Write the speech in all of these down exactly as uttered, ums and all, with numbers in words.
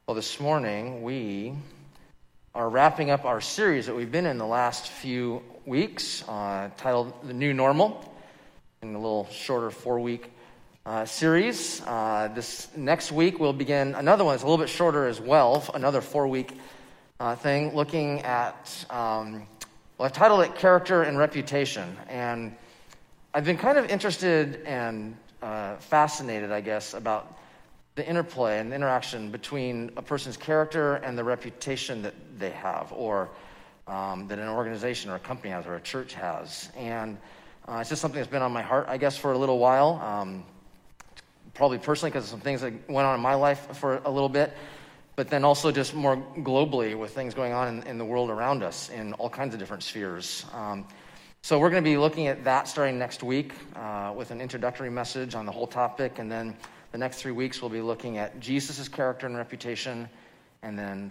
Well, this morning we are wrapping up our series that we've been in the last few weeks, uh, titled The New Normal, in a little shorter four-week uh, series. Uh, this next week we'll begin another one. It's a little bit shorter as well, another four-week uh, thing, looking at, um, well, I've titled it Character and Reputation. And I've been kind of interested and uh, fascinated, I guess, about the interplay and the interaction between a person's character and the reputation that they have, or um, that an organization or a company has, or a church has. And uh, it's just something that's been on my heart, I guess, for a little while. Um, probably personally because of some things that went on in my life for a little bit, but then also just more globally with things going on in, in the world around us in all kinds of different spheres. Um, so we're going to be looking at that starting next week uh, with an introductory message on the whole topic, and then the next three weeks, we'll be looking at Jesus' character and reputation, and then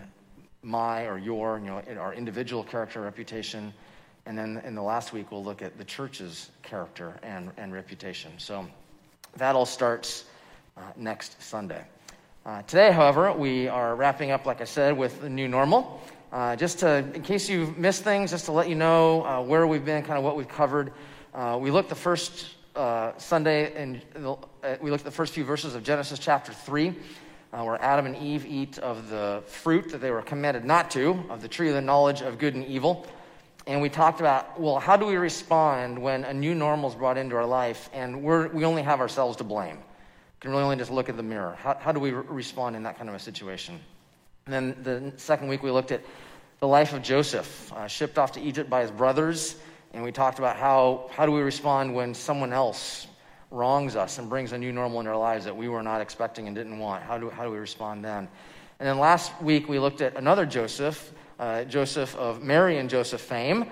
my or your, you know, our individual character and reputation. And then in the last week, we'll look at the church's character and, and reputation. So that all starts uh, next Sunday. Uh, today, however, we are wrapping up, like I said, with the new normal. Uh, just to, in case you've missed things, just to let you know uh, where we've been, kind of what we've covered. Uh, we looked the first Uh, Sunday, and uh, we looked at the first few verses of Genesis chapter three, uh, where Adam and Eve eat of the fruit that they were commanded not to, of the tree of the knowledge of good and evil. And we talked about, well, how do we respond when a new normal is brought into our life, and we're, we only have ourselves to blame? We can really only just look at the mirror. How, how do we re- respond in that kind of a situation? And then the second week, we looked at the life of Joseph, uh, shipped off to Egypt by his brothers. And we talked about how, how do we respond when someone else wrongs us and brings a new normal in our lives that we were not expecting and didn't want. How do, how do we respond then? And then last week we looked at another Joseph, uh, Joseph of Mary and Joseph fame.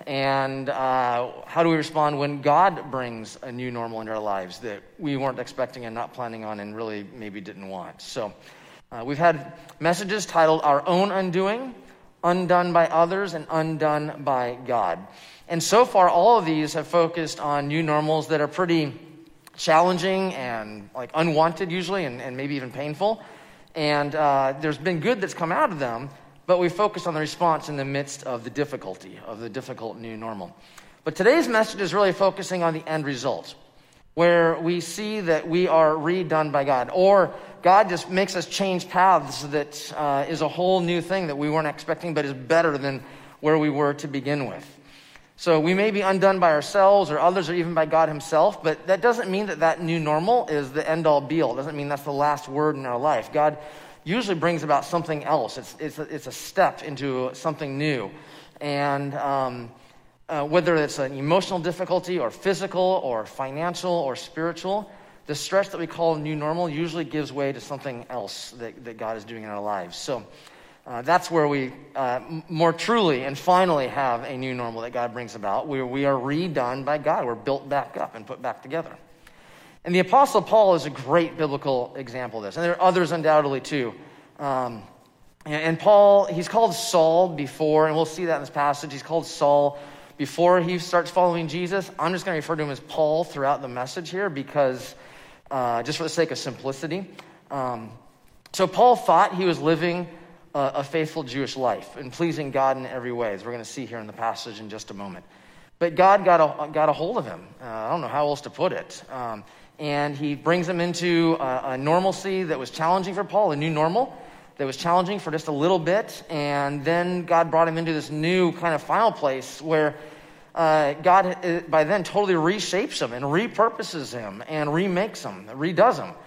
And uh, how do we respond when God brings a new normal into our lives that we weren't expecting and not planning on and really maybe didn't want. So uh, we've had messages titled Our Own Undoing, Undone by Others, and Undone by God. And so far, all of these have focused on new normals that are pretty challenging and like unwanted usually, and, and maybe even painful. And uh, there's been good that's come out of them, but we focused on the response in the midst of the difficulty, of the difficult new normal. But today's message is really focusing on the end result, where we see that we are redone by God, or God just makes us change paths that uh, is a whole new thing that we weren't expecting, but is better than where we were to begin with. So we may be undone by ourselves or others or even by God himself, but that doesn't mean that that new normal is the end-all be-all. It doesn't mean that's the last word in our life. God usually brings about something else. It's it's a, it's a step into something new. And um, uh, whether it's an emotional difficulty or physical or financial or spiritual, the stretch that we call new normal usually gives way to something else that, that God is doing in our lives. So Uh, that's where we uh, m- more truly and finally have a new normal that God brings about, where we are redone by God. We're built back up and put back together. And the Apostle Paul is a great biblical example of this. And there are others undoubtedly too. Um, and, and Paul, he's called Saul before, and we'll see that in this passage. He's called Saul before he starts following Jesus. I'm just going to refer to him as Paul throughout the message here because, uh, just for the sake of simplicity. Um, so Paul thought he was living a faithful Jewish life and pleasing God in every way, as we're going to see here in the passage in just a moment. But God got a, got a hold of him. Uh, I don't know how else to put it. Um, and he brings him into a, a normalcy that was challenging for Paul, a new normal that was challenging for just a little bit. And then God brought him into this new kind of final place where uh, God, uh, by then, totally reshapes him and repurposes him and remakes him, redoes him.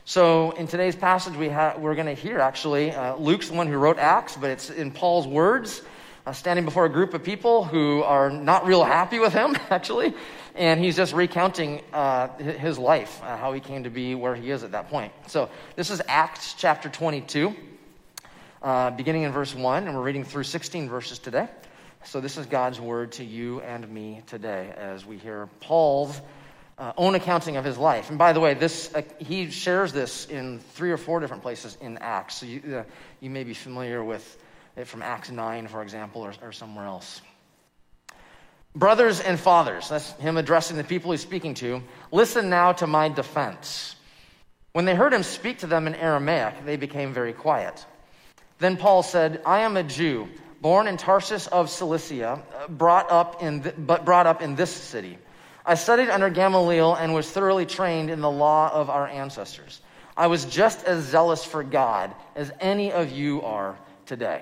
So in today's passage, we ha- we're going to hear, actually, uh, Luke's the one who wrote Acts, but it's in Paul's words, uh, standing before a group of people who are not real happy with him, actually, and he's just recounting uh, his life, uh, how he came to be where he is at that point. So this is Acts chapter twenty-two, uh, beginning in verse one, and we're reading through sixteen verses today. So this is God's word to you and me today as we hear Paul's Uh, own accounting of his life. And by the way, this uh, he shares this in three or four different places in Acts. So you, uh, you may be familiar with it from Acts nine, for example, or, or somewhere else. Brothers and fathers, that's him addressing the people he's speaking to. Listen now to my defense. When they heard him speak to them in Aramaic, they became very quiet. Then Paul said, I am a Jew, born in Tarsus of Cilicia, brought up in th- but brought up in this city. I studied under Gamaliel and was thoroughly trained in the law of our ancestors. I was just as zealous for God as any of you are today.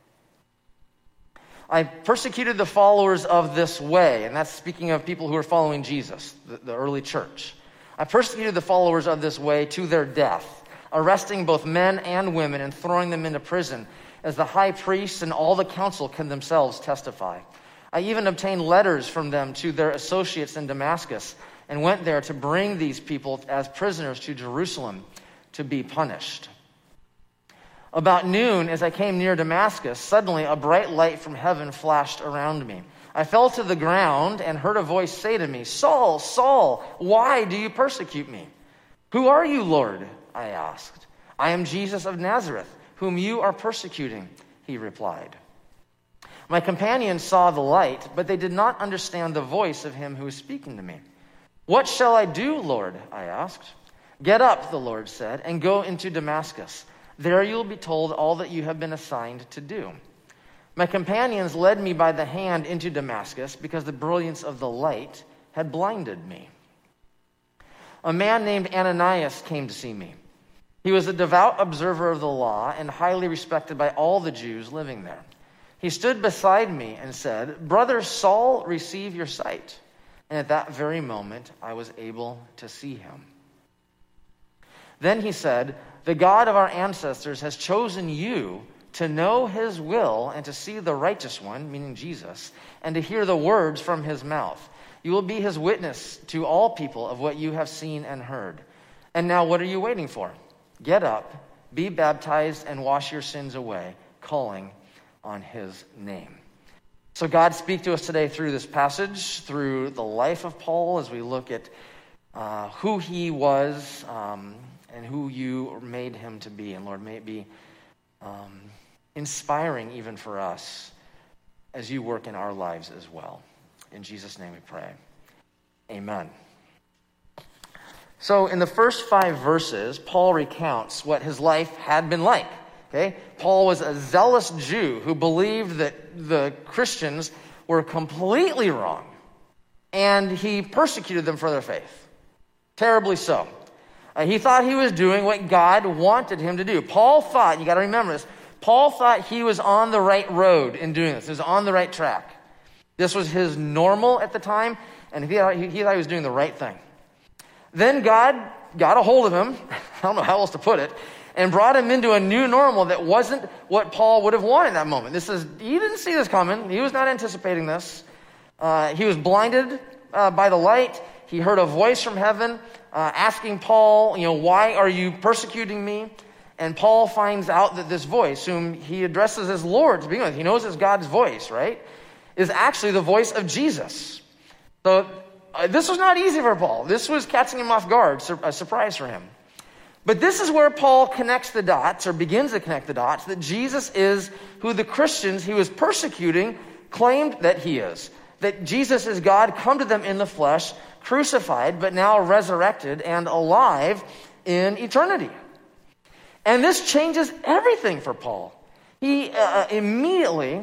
I persecuted the followers of this way, and that's speaking of people who are following Jesus, the, the early church. I persecuted the followers of this way to their death, arresting both men and women and throwing them into prison, as the high priests and all the council can themselves testify. I even obtained letters from them to their associates in Damascus and went there to bring these people as prisoners to Jerusalem to be punished. About noon, as I came near Damascus, suddenly a bright light from heaven flashed around me. I fell to the ground and heard a voice say to me, Saul, Saul, why do you persecute me? Who are you, Lord? I asked. I am Jesus of Nazareth, whom you are persecuting, he replied. My companions saw the light, but they did not understand the voice of him who was speaking to me. What shall I do, Lord? I asked. Get up, the Lord said, and go into Damascus. There you will be told all that you have been assigned to do. My companions led me by the hand into Damascus because the brilliance of the light had blinded me. A man named Ananias came to see me. He was a devout observer of the law and highly respected by all the Jews living there. He stood beside me and said, Brother Saul, receive your sight. And at that very moment, I was able to see him. Then he said, The God of our ancestors has chosen you to know his will and to see the righteous one, meaning Jesus, and to hear the words from his mouth. You will be his witness to all people of what you have seen and heard. And now what are you waiting for? Get up, be baptized, and wash your sins away, calling on his name. So God speak to us today through this passage, through the life of Paul, as we look at uh, who he was um, and who you made him to be. And Lord, may it be um, inspiring even for us as you work in our lives as well. In Jesus' name we pray. Amen. So in the first five verses, Paul recounts what his life had been like. Okay? Paul was a zealous Jew who believed that the Christians were completely wrong, and he persecuted them for their faith. Terribly so. Uh, he thought he was doing what God wanted him to do. Paul thought, you got to remember this, Paul thought he was on the right road in doing this. He was on the right track. This was his normal at the time, and he thought he, he thought he was doing the right thing. Then God got a hold of him, I don't know how else to put it, and brought him into a new normal that wasn't what Paul would have wanted in that moment. This is, he didn't see this coming. He was not anticipating this. Uh, he was blinded uh, by the light. He heard a voice from heaven uh, asking Paul, you know, why are you persecuting me? And Paul finds out that this voice, whom he addresses as Lord to begin with, he knows it's God's voice, right, is actually the voice of Jesus. So uh, this was not easy for Paul. This was catching him off guard, sur- a surprise for him. But this is where Paul connects the dots, or begins to connect the dots, that Jesus is who the Christians he was persecuting claimed that he is. That Jesus is God come to them in the flesh, crucified, but now resurrected and alive in eternity. And this changes everything for Paul. He uh, immediately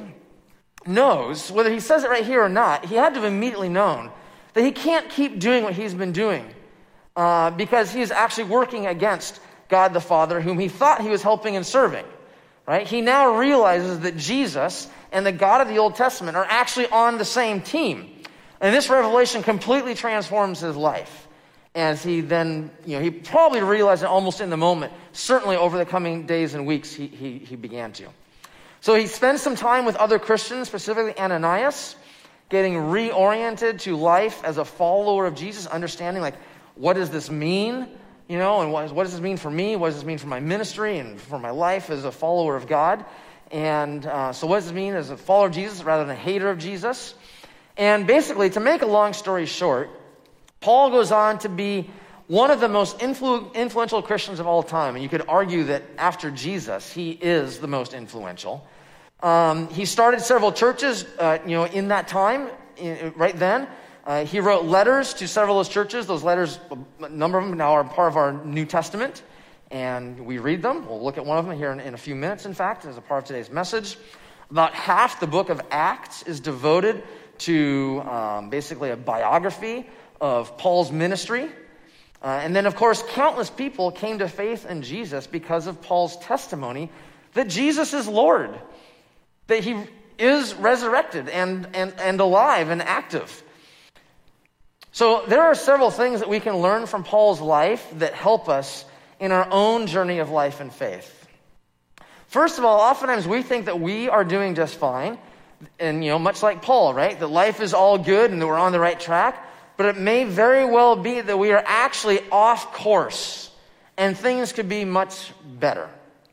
knows, whether he says it right here or not, he had to have immediately known that he can't keep doing what he's been doing. Uh, because he is actually working against God the Father, whom he thought he was helping and serving. Right? He now realizes that Jesus and the God of the Old Testament are actually on the same team. And this revelation completely transforms his life. As he then, you know, he probably realized it almost in the moment. Certainly over the coming days and weeks, he, he, he began to. So he spends some time with other Christians, specifically Ananias, getting reoriented to life as a follower of Jesus, understanding like, what does this mean? You know, and what, what does this mean for me? What does this mean for my ministry and for my life as a follower of God? And uh, so what does this mean as a follower of Jesus rather than a hater of Jesus? And basically, to make a long story short, Paul goes on to be one of the most influ- influential Christians of all time. And you could argue that after Jesus, he is the most influential. Um, he started several churches, uh, you know, in that time, in, right then. Uh, he wrote letters to several of those churches. Those letters, a number of them now are part of our New Testament. and we read them. We'll look at one of them here in, in a few minutes, in fact, as a part of today's message. About half the book of Acts is devoted to um, basically a biography of Paul's ministry. Uh, and then, of course, countless people came to faith in Jesus because of Paul's testimony that Jesus is Lord, that he is resurrected and, and, and alive and active. So there are several things that we can learn from Paul's life that help us in our own journey of life and faith. First of all, oftentimes we think that we are doing just fine, and, you know, much like Paul, right? That life is all good and that we're on the right track, but it may very well be that we are actually off course and things could be much better.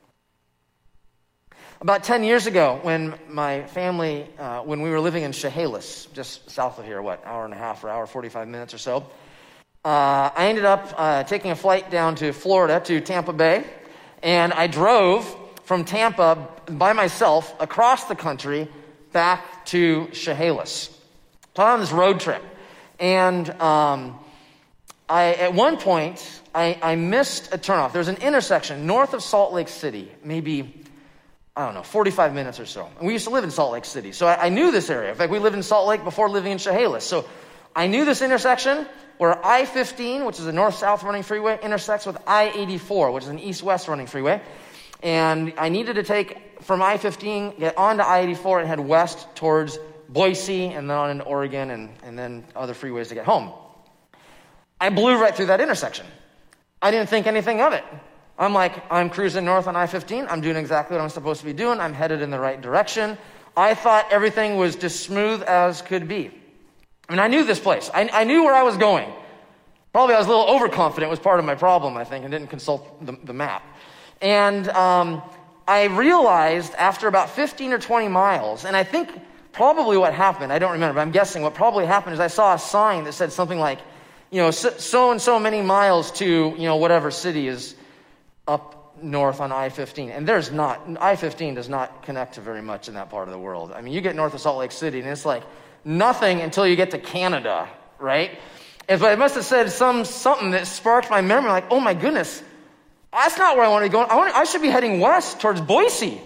About ten years ago, when my family, uh, when we were living in Chehalis, just south of here, what, hour and a half or hour, forty-five minutes or so, uh, I ended up uh, taking a flight down to Florida, to Tampa Bay, and I drove from Tampa by myself across the country back to Chehalis. So I'm on this road trip, and um, I, at one point, I, I missed a turnoff. There's an intersection north of Salt Lake City, maybe, I don't know, forty-five minutes or so. And we used to live in Salt Lake City, so I, I knew this area. In fact, we lived in Salt Lake before living in Chehalis. So I knew this intersection where I fifteen, which is a north-south running freeway, intersects with I eighty-four, which is an east-west running freeway. And I needed to take from I fifteen, get onto I eighty-four, and head west towards Boise, and then on into Oregon, and, and then other freeways to get home. I blew right through that intersection. I didn't think anything of it. I'm like, I'm cruising north on I fifteen. I'm doing exactly what I'm supposed to be doing. I'm headed in the right direction. I thought everything was just smooth as could be. I mean, I knew this place. I, I knew where I was going. Probably I was a little overconfident was part of my problem, I think, and didn't consult the, the map. And um, I realized after about fifteen or twenty miles, and I think probably what happened, I don't remember, but I'm guessing what probably happened is I saw a sign that said something like, you know, so, so and so many miles to, you know, whatever city is up north on I fifteen. And there's not, I fifteen does not connect to very much in that part of the world. I mean, you get north of Salt Lake City, and it's like nothing until you get to Canada, right? And but it must have said some something that sparked my memory, like, oh my goodness, that's not where I want to go. I, want, I should be heading west towards Boise.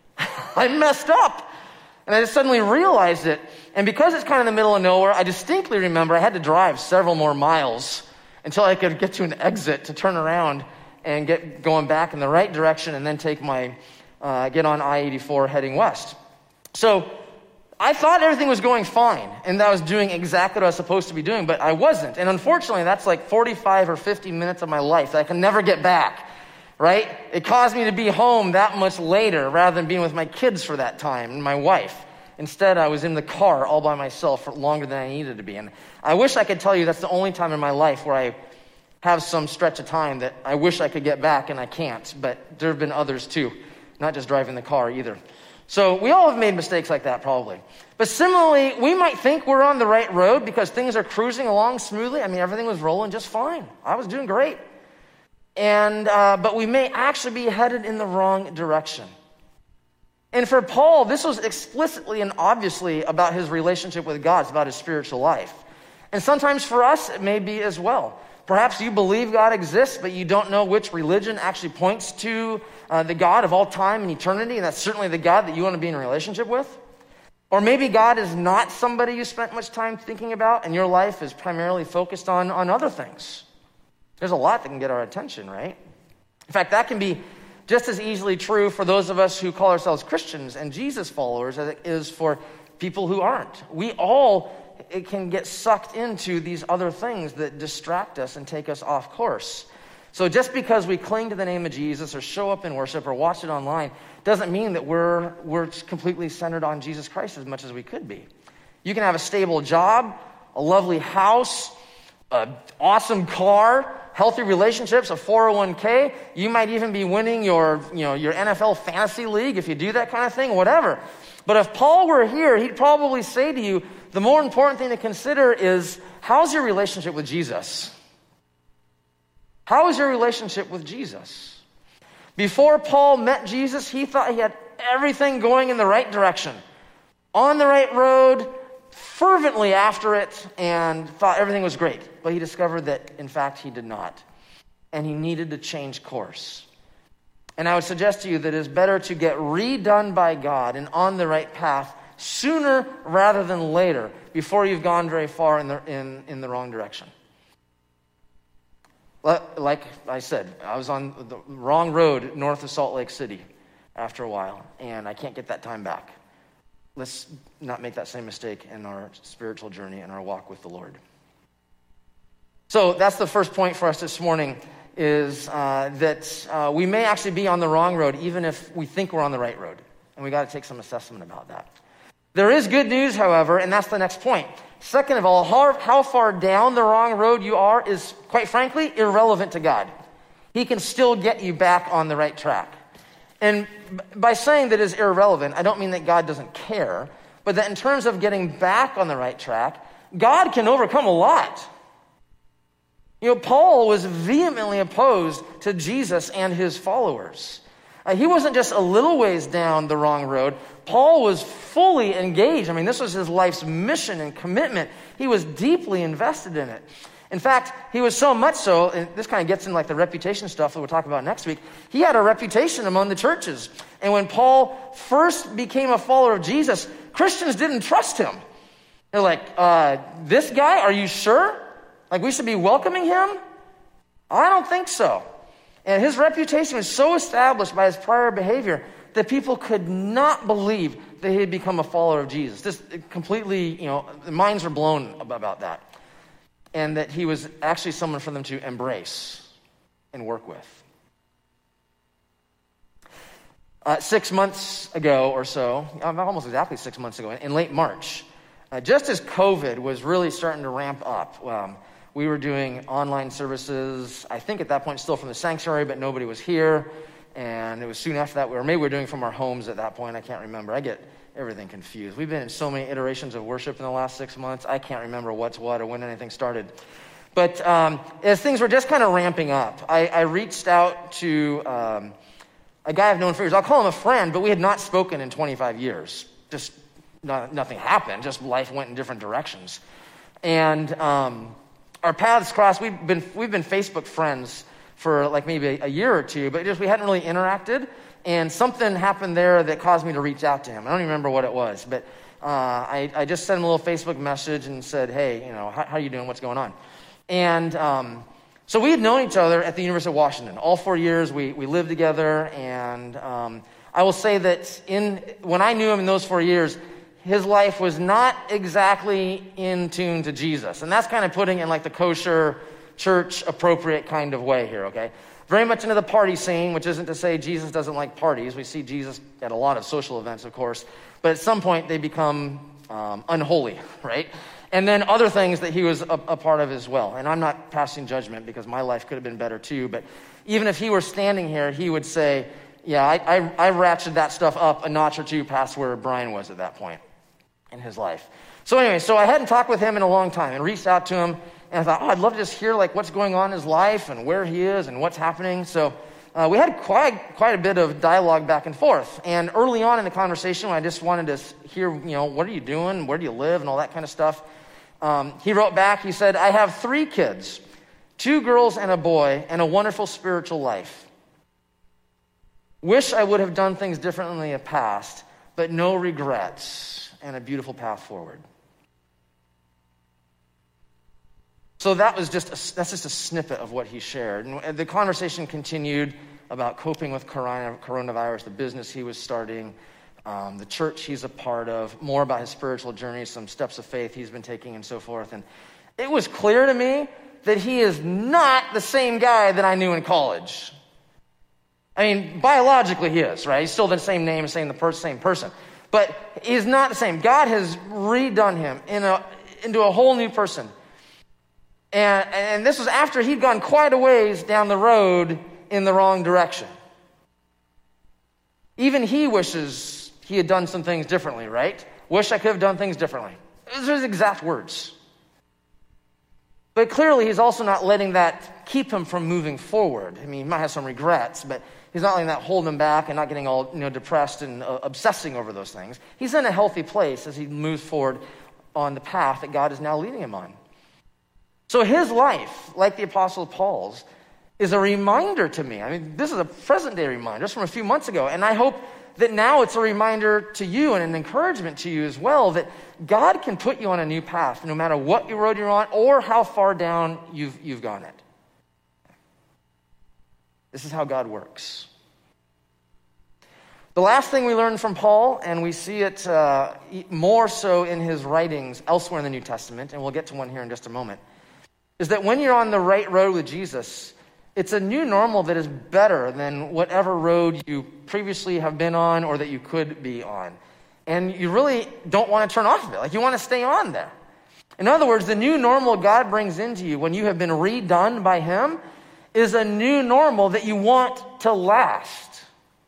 I messed up. And I just suddenly realized it. And because it's kind of in the middle of nowhere, I distinctly remember I had to drive several more miles until I could get to an exit to turn around and get going back in the right direction and then take my, uh, get on I eighty-four heading west. So I thought everything was going fine and that I was doing exactly what I was supposed to be doing, but I wasn't. And unfortunately, that's like forty-five or fifty minutes of my life that I can never get back, right? It caused me to be home that much later rather than being with my kids for that time and my wife. Instead, I was in the car all by myself for longer than I needed to be. And I wish I could tell you that's the only time in my life where I have some stretch of time that I wish I could get back and I can't. But there have been others too, not just driving the car either. So we all have made mistakes like that probably. But similarly, we might think we're on the right road because things are cruising along smoothly. I mean, everything was rolling just fine. I was doing great. And uh, but we may actually be headed in the wrong direction. And for Paul, this was explicitly and obviously about his relationship with God. It's about his spiritual life. And sometimes for us, it may be as well. Perhaps you believe God exists, but you don't know which religion actually points to uh, the God of all time and eternity, and that's certainly the God that you want to be in a relationship with. Or maybe God is not somebody you spent much time thinking about, and your life is primarily focused on, on other things. There's a lot that can get our attention, right? In fact, that can be just as easily true for those of us who call ourselves Christians and Jesus followers as it is for people who aren't. We all it can get sucked into these other things that distract us and take us off course. So just because we cling to the name of Jesus or show up in worship or watch it online doesn't mean that we're we're completely centered on Jesus Christ as much as we could be. You can have a stable job, a lovely house, an awesome car, healthy relationships, a four oh one k. You might even be winning your, you know, your N F L fantasy league if you do that kind of thing, whatever. But if Paul were here, he'd probably say to you, the more important thing to consider is, how's your relationship with Jesus? How is your relationship with Jesus? Before Paul met Jesus, he thought he had everything going in the right direction, on the right road, fervently after it, and thought everything was great. But he discovered that, in fact, he did not. and he needed to change course. And I would suggest to you that it is better to get redone by God and on the right path sooner rather than later, before you've gone very far in the, in, in the wrong direction. Like I said, I was on the wrong road north of Salt Lake City after a while, and I can't get that time back. Let's not make that same mistake in our spiritual journey and our walk with the Lord. So that's the first point for us this morning, is uh, that uh, we may actually be on the wrong road, even if we think we're on the right road. And we got to take some assessment about that. There is good news, however, and that's the next point. Second of all, how, how far down the wrong road you are is, quite frankly, irrelevant to God. He can still get you back on the right track. And by saying that is irrelevant, I don't mean that God doesn't care, but that in terms of getting back on the right track, God can overcome a lot. You know, Paul was vehemently opposed to Jesus and his followers. Uh, he wasn't just a little ways down the wrong road. Paul was fully engaged. I mean, this was his life's mission and commitment. He was deeply invested in it. In fact, he was so much so, and this kind of gets in like the reputation stuff that we'll talk about next week, he had a reputation among the churches. And when Paul first became a follower of Jesus, Christians didn't trust him. They're like, uh, this guy, are you sure? Like, we should be welcoming him? I don't think so. And his reputation was so established by his prior behavior that people could not believe that he had become a follower of Jesus. Just completely, you know, the minds were blown about that. And that he was actually someone for them to embrace and work with. Uh, six months ago or so, almost exactly six months ago, in late March, uh, just as COVID was really starting to ramp up, um, we were doing online services, I think at that point still from the sanctuary, but nobody was here. And it was soon after that, or maybe we were doing from our homes at that point, I can't remember. I get everything confused. We've been in so many iterations of worship in the last six months, I can't remember what's what or when anything started. But um, as things were just kind of ramping up, I, I reached out to um, a guy I've known for years. I'll call him a friend, but we had not spoken in twenty-five years. Just not, nothing happened, just life went in different directions. And um, our paths crossed. We've been we've been Facebook friends for like maybe a, a year or two, but just we hadn't really interacted. And something happened there that caused me to reach out to him. I don't even remember what it was, but uh, I, I just sent him a little Facebook message and said, hey, you know, how, how are you doing? What's going on? And um, so we had known each other at the University of Washington. All four years we, we lived together. And um, I will say that in when I knew him in those four years, his life was not exactly in tune to Jesus. And that's kind of putting in like the kosher, church appropriate kind of way here, okay? Very much into the party scene, which isn't to say Jesus doesn't like parties. We see Jesus at a lot of social events, of course. But at some point, they become um, unholy, right? And then other things that he was a, a part of as well. And I'm not passing judgment because my life could have been better too. But even if he were standing here, he would say, yeah, I, I, I ratcheted that stuff up a notch or two past where Brian was at that point in his life. So anyway, so I hadn't talked with him in a long time and reached out to him. And I thought, oh, I'd love to just hear like what's going on in his life and where he is and what's happening. So uh, we had quite quite a bit of dialogue back and forth. And early on in the conversation, when I just wanted to hear, you know, what are you doing? Where do you live? And all that kind of stuff. Um, he wrote back, he said, I have three kids, two girls and a boy, and a wonderful spiritual life. Wish I would have done things differently in the past, but no regrets and a beautiful path forward. So that was just a, that's just a snippet of what he shared. And the conversation continued about coping with coronavirus, the business he was starting, um, the church he's a part of, more about his spiritual journey, some steps of faith he's been taking and so forth. And it was clear to me that he is not the same guy that I knew in college. I mean, biologically he is, right? He's still the same name, same the per- same person. But he's not the same. God has redone him in a, into a whole new person. And, and this was after he'd gone quite a ways down the road in the wrong direction. Even he wishes he had done some things differently, right? Wish I could have done things differently. Those are his exact words. But clearly he's also not letting that keep him from moving forward. I mean, he might have some regrets, but he's not letting that hold him back and not getting all, you know, depressed and uh, obsessing over those things. He's in a healthy place as he moves forward on the path that God is now leading him on. So his life, like the Apostle Paul's, is a reminder to me. I mean, this is a present day reminder just from a few months ago. And I hope that now it's a reminder to you and an encouragement to you as well that God can put you on a new path no matter what road you're on or how far down you've, you've gone it. This is how God works. The last thing we learn from Paul, and we see it uh, more so in his writings elsewhere in the New Testament, and we'll get to one here in just a moment, is that when you're on the right road with Jesus, it's a new normal that is better than whatever road you previously have been on or that you could be on. And you really don't want to turn off of it. Like, you want to stay on there. In other words, the new normal God brings into you when you have been redone by him is a new normal that you want to last.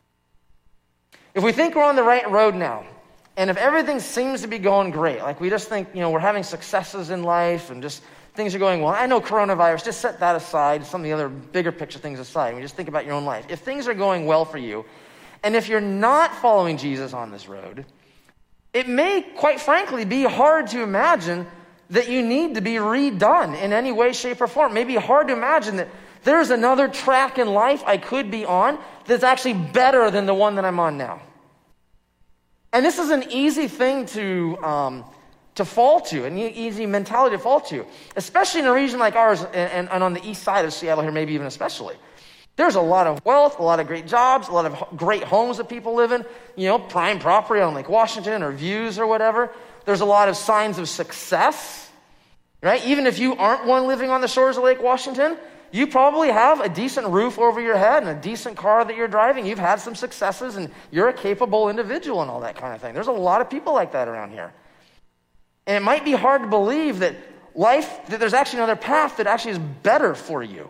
If we think we're on the right road now, and if everything seems to be going great, like we just think, you know, we're having successes in life and just things are going well. I know coronavirus, just set that aside, some of the other bigger picture things aside. We just think about your own life. If things are going well for you, and if you're not following Jesus on this road, it may, quite frankly, be hard to imagine that you need to be redone in any way, shape, or form. It may be hard to imagine that there's another track in life I could be on that's actually better than the one that I'm on now. And this is an easy thing to um, to fall to, an easy mentality to fall to, especially in a region like ours and, and, and on the east side of Seattle here, maybe even especially. There's a lot of wealth, a lot of great jobs, a lot of great homes that people live in, you know, prime property on Lake Washington or views or whatever. There's a lot of signs of success, right? Even if you aren't one living on the shores of Lake Washington, you probably have a decent roof over your head and a decent car that you're driving. You've had some successes and you're a capable individual and all that kind of thing. There's a lot of people like that around here. And it might be hard to believe that life, that there's actually another path that actually is better for you.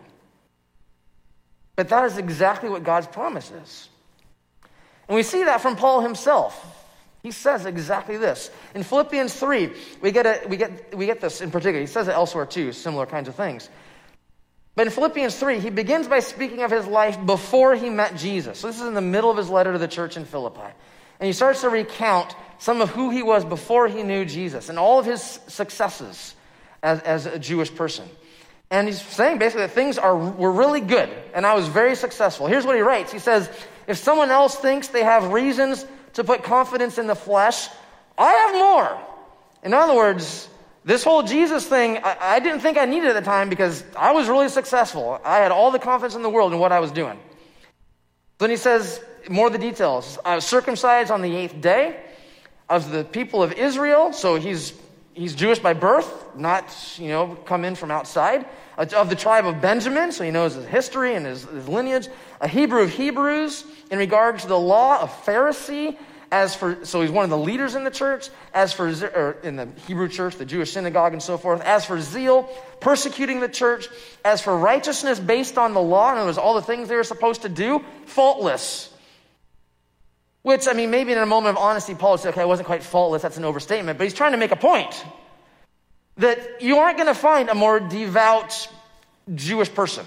But that is exactly what God's promise is. And we see that from Paul himself. He says exactly this. In Philippians three, we get, a, we get, we get this in particular. He says it elsewhere too, similar kinds of things. But in Philippians three, he begins by speaking of his life before he met Jesus. So this is in the middle of his letter to the church in Philippi. And he starts to recount some of who he was before he knew Jesus and all of his successes as, as a Jewish person. And he's saying basically that things are were really good, and I was very successful. Here's what he writes. He says, if someone else thinks they have reasons to put confidence in the flesh, I have more. In other words, this whole Jesus thing, I, I didn't think I needed at the time because I was really successful. I had all the confidence in the world in what I was doing. Then he says, more of the details. I was circumcised on the eighth day of the people of Israel, so he's he's Jewish by birth, not, you know, come in from outside. Of the tribe of Benjamin, so he knows his history and his, his lineage. A Hebrew of Hebrews in regard to the law, a Pharisee. As for, so he's one of the leaders in the church. As for, or in the Hebrew church, the Jewish synagogue and so forth. As for zeal, persecuting the church. As for righteousness based on the law, in other words, all the things they were supposed to do, faultless. Which, I mean, maybe in a moment of honesty, Paul would say, okay, I wasn't quite faultless, that's an overstatement, but he's trying to make a point. That you aren't going to find a more devout Jewish person.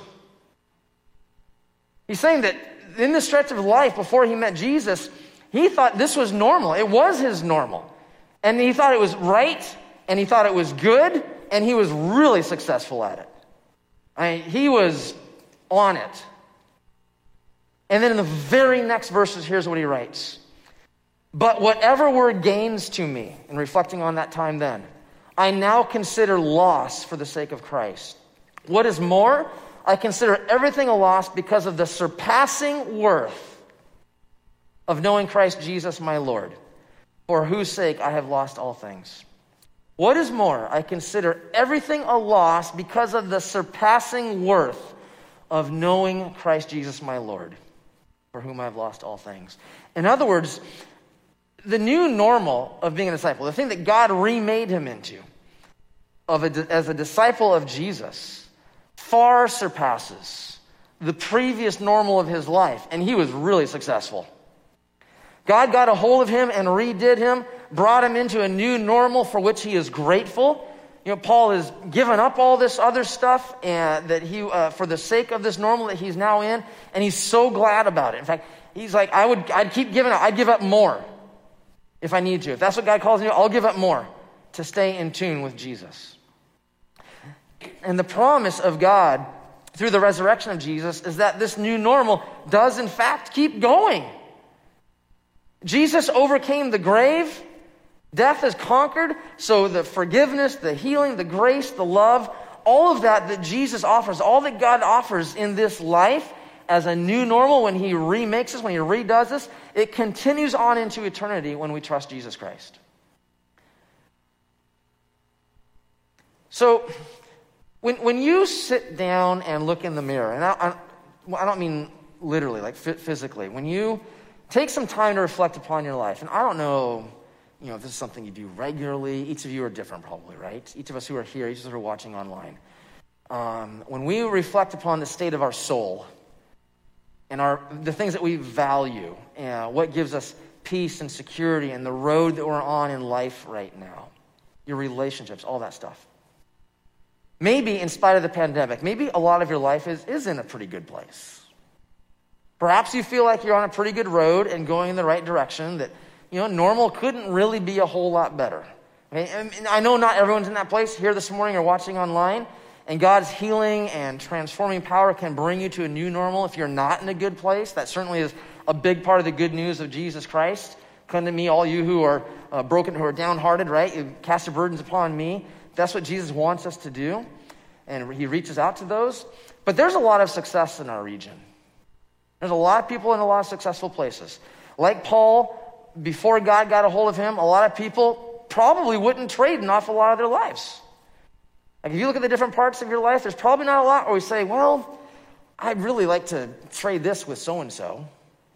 He's saying that in the stretch of life before he met Jesus, he thought this was normal. It was his normal. And he thought it was right, and he thought it was good, and he was really successful at it. I mean, he was on it. And then in the very next verses, here's what he writes. But whatever were gains to me, in reflecting on that time then, I now consider loss for the sake of Christ. What is more, I consider everything a loss because of the surpassing worth of knowing Christ Jesus my Lord, for whose sake I have lost all things. What is more, I consider everything a loss because of the surpassing worth of knowing Christ Jesus my Lord, for whom I have lost all things. In other words, the new normal of being a disciple, the thing that God remade him into of a, as a disciple of Jesus, far surpasses the previous normal of his life. And he was really successful. God got a hold of him and redid him, brought him into a new normal for which he is grateful. You know, Paul has given up all this other stuff and that he, uh, for the sake of this normal that he's now in, and he's so glad about it. In fact, he's like, I would, I'd keep giving up. I'd give up more if I need to. If that's what God calls me to, I'll give up more to stay in tune with Jesus. And the promise of God through the resurrection of Jesus is that this new normal does in fact keep going. Jesus overcame the grave. Death is conquered. So the forgiveness, the healing, the grace, the love, all of that that Jesus offers, all that God offers in this life as a new normal when he remakes us, when he redoes us, it continues on into eternity when we trust Jesus Christ. So when when you sit down and look in the mirror, and I, I, I don't mean literally, like physically, when you take some time to reflect upon your life, and I don't know, you know, if this is something you do regularly. Each of you are different probably, right? Each of us who are here, each of us who are watching online. Um, when we reflect upon the state of our soul and our the things that we value, and what gives us peace and security and the road that we're on in life right now, your relationships, all that stuff. Maybe in spite of the pandemic, maybe a lot of your life is, is in a pretty good place. Perhaps you feel like you're on a pretty good road and going in the right direction, that, you know, normal couldn't really be a whole lot better. Okay? And I know not everyone's in that place here this morning or watching online, and God's healing and transforming power can bring you to a new normal if you're not in a good place. That certainly is a big part of the good news of Jesus Christ. Come to me, all you who are uh, broken, who are downhearted, right? You cast your burdens upon me. That's what Jesus wants us to do, and he reaches out to those. But there's a lot of success in our region. There's a lot of people in a lot of successful places. Like Paul, before God got a hold of him, a lot of people probably wouldn't trade an awful lot of their lives. Like if you look at the different parts of your life, there's probably not a lot where we say, well, I'd really like to trade this with so-and-so.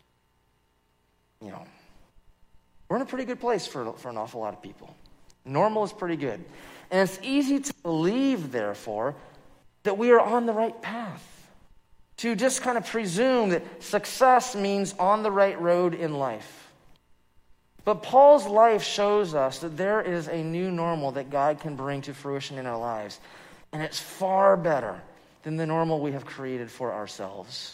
You know, we're in a pretty good place for, for an awful lot of people. Normal is pretty good. And it's easy to believe, therefore, that we are on the right path. To just kind of presume that success means on the right road in life. But Paul's life shows us that there is a new normal that God can bring to fruition in our lives. And it's far better than the normal we have created for ourselves.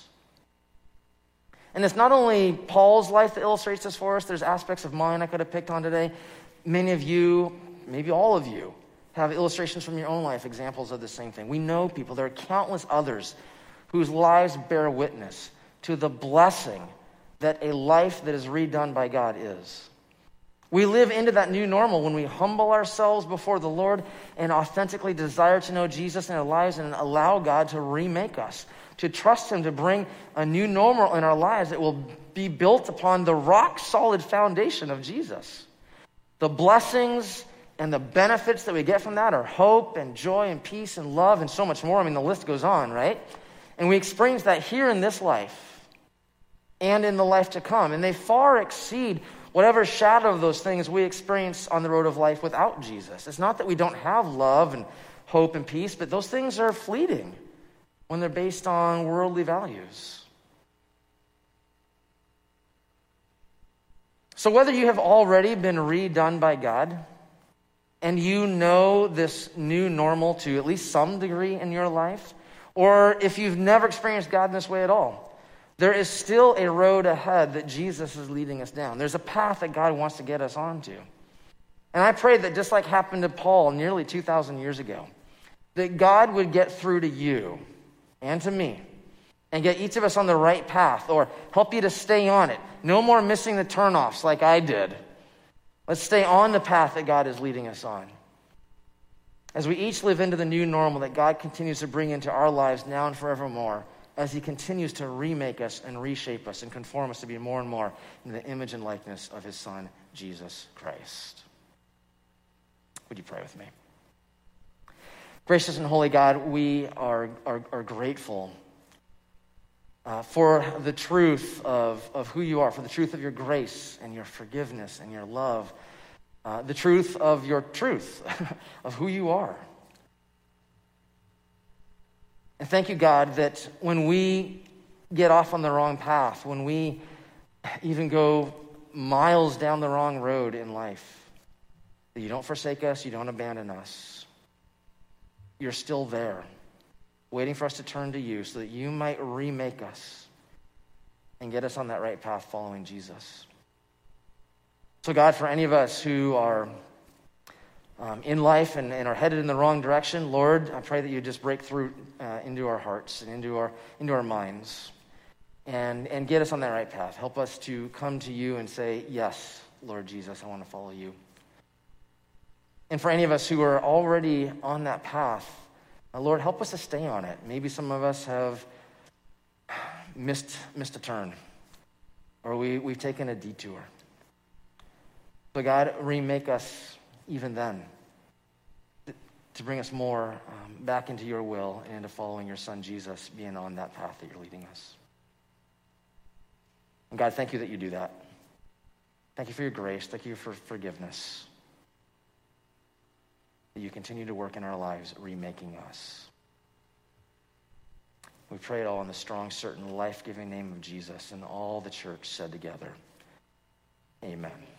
And it's not only Paul's life that illustrates this for us. There's aspects of mine I could have picked on today. Many of you, maybe all of you, have illustrations from your own life, examples of the same thing. We know people. There are countless others whose lives bear witness to the blessing that a life that is redone by God is. We live into that new normal when we humble ourselves before the Lord and authentically desire to know Jesus in our lives and allow God to remake us, to trust him to bring a new normal in our lives that will be built upon the rock-solid foundation of Jesus. The blessings and the benefits that we get from that are hope and joy and peace and love and so much more. I mean, the list goes on, right? And we experience that here in this life and in the life to come. And they far exceed whatever shadow of those things we experience on the road of life without Jesus. It's not that we don't have love and hope and peace, but those things are fleeting when they're based on worldly values. So whether you have already been redone by God and you know this new normal to at least some degree in your life, or if you've never experienced God in this way at all, there is still a road ahead that Jesus is leading us down. There's a path that God wants to get us onto. And I pray that just like happened to Paul nearly two thousand years ago, that God would get through to you and to me and get each of us on the right path or help you to stay on it. No more missing the turnoffs like I did. Let's stay on the path that God is leading us on. As we each live into the new normal that God continues to bring into our lives now and forevermore, as he continues to remake us and reshape us and conform us to be more and more in the image and likeness of his Son, Jesus Christ. Would you pray with me? Gracious and holy God, we are, are, are grateful uh, for the truth of, of who you are, for the truth of your grace and your forgiveness and your love, uh, the truth of your truth, of who you are. And thank you, God, that when we get off on the wrong path, when we even go miles down the wrong road in life, that you don't forsake us, you don't abandon us. You're still there, waiting for us to turn to you so that you might remake us and get us on that right path following Jesus. So God, for any of us who are um, in life and, and are headed in the wrong direction, Lord, I pray that you just break through uh, into our hearts and into our into our minds and, and get us on that right path. Help us to come to you and say, yes, Lord Jesus, I want to follow you. And for any of us who are already on that path, uh, Lord, help us to stay on it. Maybe some of us have missed missed a turn, or we, we've taken a detour. So God, remake us even then to bring us more um, back into your will and into following your son Jesus, being on that path that you're leading us. And God, thank you that you do that. Thank you for your grace. Thank you for forgiveness. That you continue to work in our lives, remaking us. We pray it all in the strong, certain, life-giving name of Jesus, and all the church said together, amen.